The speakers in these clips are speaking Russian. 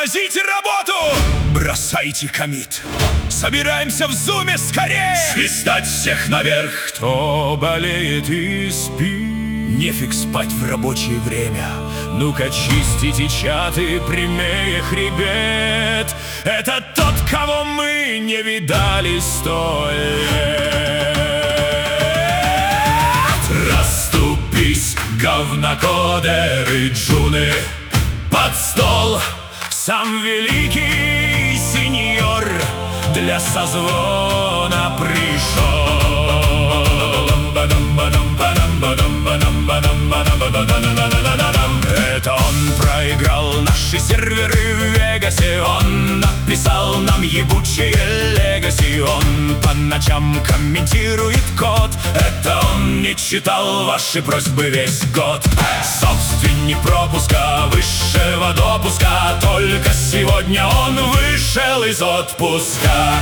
Тормозите работу! Бросайте комит! Собираемся в зуме скорее! Свистать всех наверх! Кто болеет и спит? Нефиг спать в рабочее время. Ну-ка чистите чаты прямее хребет. Это тот, кого мы не видали 100 лет. Расступись, говнокодеры, джуны, под стол! Сам великий сеньор для созвона пришел. Это он проиграл наши серверы в Вегасе. Он написал нам ебучие легаси. Он по ночам комментирует код. Это он не читал ваши просьбы весь год. Собственник пропуска высшего допуска. Только сегодня он вышел из отпуска.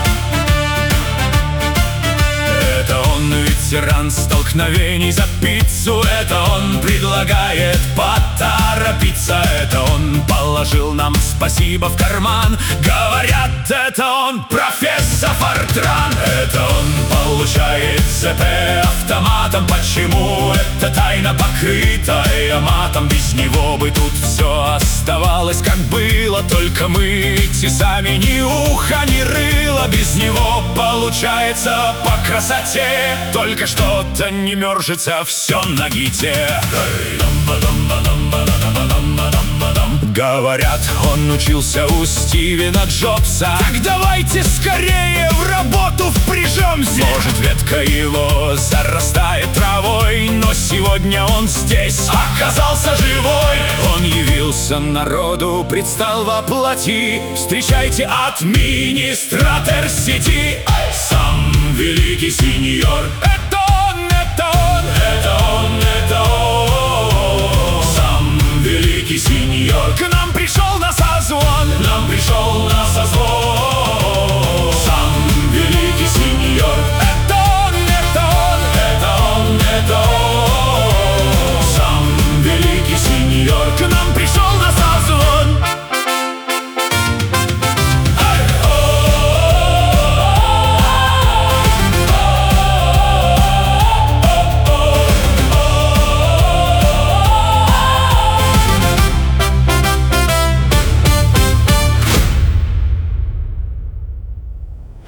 Это он ветеран столкновений за пиццу. Это он предлагает поторопиться. Это он положил нам спасибо в карман. Говорят, это он профессор Фортран. Это он получает ЦП автоматом. Почему это тайна, покрытая матом? Без него бы тут все оставалось как было. Только мы идти сами ни уха, ни рыла. Без него получается по красоте. Только что-то не мержится, все на гите. Говорят, он учился у Стивена Джобса. Так давайте скорее в работу впряжемся. Может, ветка его зарастает травой, но сегодня он здесь оказался живой. Он явился народу, предстал воплоти. Встречайте, администратор сети. Сам великий сеньор. Это он, это он, это он, это он.